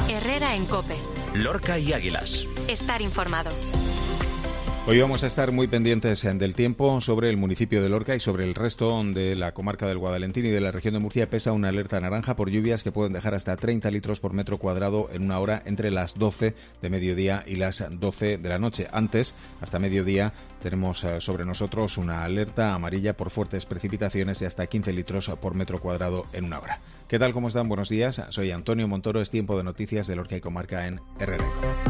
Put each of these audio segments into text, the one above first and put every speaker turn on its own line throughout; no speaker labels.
Herrera en COPE.
Lorca y Águilas.
Estar informado.
Hoy vamos a estar muy pendientes del tiempo sobre el municipio de Lorca y sobre el resto de la comarca del Guadalentín y de la región de Murcia. Pesa una alerta naranja por lluvias que pueden dejar hasta 30 litros por metro cuadrado en una hora entre las 12 de mediodía y las 12 de la noche. Antes, hasta mediodía, tenemos sobre nosotros una alerta amarilla por fuertes precipitaciones de hasta 15 litros por metro cuadrado en una hora. ¿Qué tal? ¿Cómo están? Buenos días. Soy Antonio Montoro. Es tiempo de noticias de Lorca y comarca en Herrera.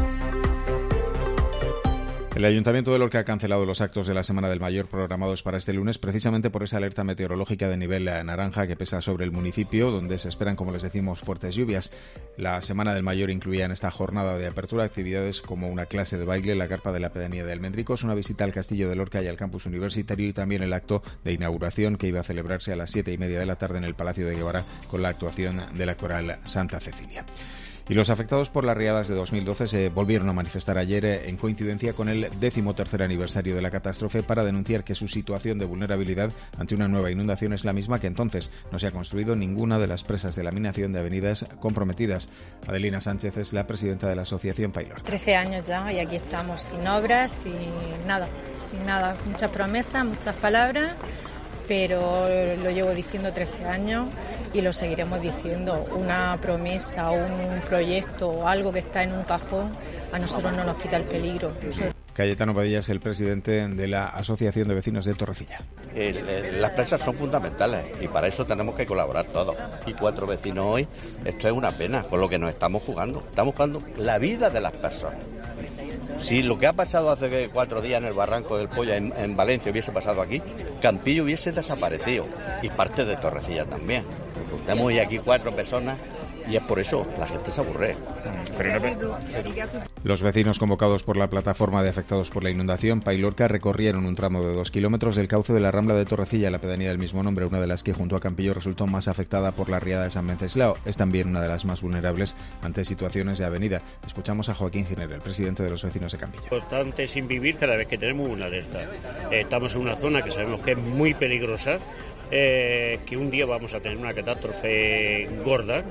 El Ayuntamiento de Lorca ha cancelado los actos de la Semana del Mayor programados para este lunes precisamente por esa alerta meteorológica de nivel naranja que pesa sobre el municipio, donde se esperan, como les decimos, fuertes lluvias. La Semana del Mayor incluía en esta jornada de apertura actividades como una clase de baile, la carpa de la pedanía de Almendricos, una visita al Castillo de Lorca y al campus universitario y también el acto de inauguración que iba a celebrarse a las 7:30 de la tarde en el Palacio de Guevara con la actuación de la coral Santa Cecilia. Y los afectados por las riadas de 2012 se volvieron a manifestar ayer en coincidencia con el 13º aniversario de la catástrofe para denunciar que su situación de vulnerabilidad ante una nueva inundación es la misma que entonces. No se ha construido ninguna de las presas de laminación de avenidas comprometidas. Adelina Sánchez es la presidenta de la asociación Pailor.
13 años ya y aquí estamos sin obras, sin nada. Muchas promesas, muchas palabras, pero lo llevo diciendo 13 años y lo seguiremos diciendo. Una promesa, un proyecto o algo que está en un cajón, a nosotros no nos quita el peligro.
Cayetano Padilla es el presidente de la Asociación de Vecinos de Torrecilla.
Las presas son fundamentales y para eso tenemos que colaborar todos. Y 4 vecinos hoy, esto es una pena con lo que nos estamos jugando. Estamos jugando la vida de las personas. Si lo que ha pasado hace 4 días en el Barranco del Polla en Valencia hubiese pasado aquí, Campillo hubiese desaparecido y parte de Torrecilla también. Tenemos hoy aquí 4 personas y es por eso la gente se aburre.
Los vecinos convocados por la plataforma de afectados por la inundación Pailorca recorrieron un tramo de 2 kilómetros del cauce de la Rambla de Torrecilla, la pedanía del mismo nombre, una de las que junto a Campillo resultó más afectada por la riada de San Venceslao. Es también una de las más vulnerables ante situaciones de avenida. Escuchamos a Joaquín Giner, el presidente de los vecinos de Campillo.
Importante sin vivir cada vez que tenemos una alerta. Estamos en una zona que sabemos que es muy peligrosa, que un día vamos a tener una catástrofe gorda.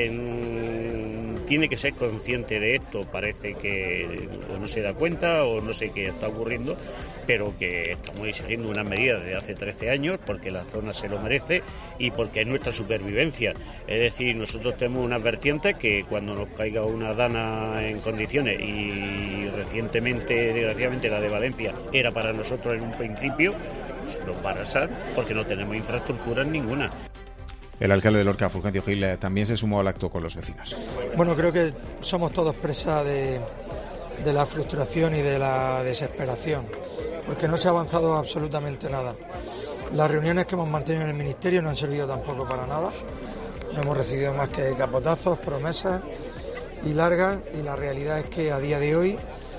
Quien tiene que ser consciente de esto parece que o no se da cuenta o no sé qué está ocurriendo, pero que estamos exigiendo unas medidas de hace 13 años porque la zona se lo merece y porque es nuestra supervivencia. Es decir, nosotros tenemos unas vertientes que cuando nos caiga una dana en condiciones, y recientemente, desgraciadamente, la de Valencia era para nosotros en un principio, pues nos va a arrasar porque no tenemos infraestructura ninguna.
El alcalde de Lorca, Fulgencio Gil, también se sumó al acto con los vecinos.
Bueno, creo que somos todos presas de la frustración y de la desesperación, porque no se ha avanzado absolutamente nada. Las reuniones que hemos mantenido en el Ministerio no han servido tampoco para nada. No hemos recibido más que capotazos, promesas y largas, y la realidad es que a día de hoy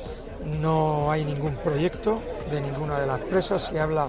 no hay ningún proyecto de ninguna de las presas. Se habla.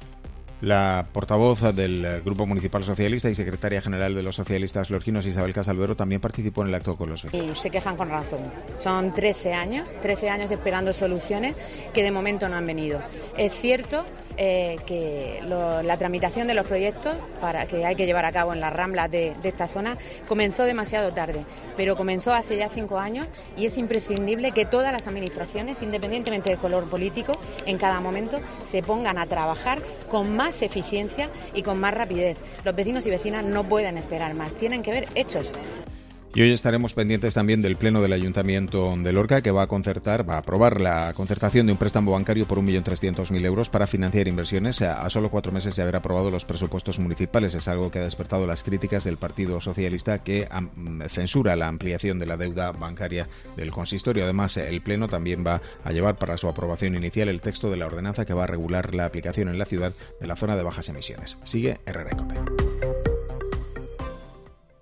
La portavoz del Grupo Municipal Socialista y secretaria general de los socialistas lorquinos, Isabel Casalvero, también participó en el acto con los vecinos.
Y se quejan con razón. Son 13 años esperando soluciones que de momento no han venido. Es cierto que la tramitación de los proyectos para que hay que llevar a cabo en las ramblas de esta zona comenzó demasiado tarde, pero comenzó hace ya 5 años y es imprescindible que todas las administraciones, independientemente del color político, en cada momento se pongan a trabajar con más eficiencia y con más rapidez. Los vecinos y vecinas no pueden esperar más, tienen que ver hechos.
Y hoy estaremos pendientes también del Pleno del Ayuntamiento de Lorca, que va a aprobar la concertación de un préstamo bancario por 1.300.000 euros para financiar inversiones a solo 4 meses de haber aprobado los presupuestos municipales. Es algo que ha despertado las críticas del Partido Socialista, que censura la ampliación de la deuda bancaria del consistorio. Además, el Pleno también va a llevar para su aprobación inicial el texto de la ordenanza que va a regular la aplicación en la ciudad de la zona de bajas emisiones. Sigue Herrera en COPE.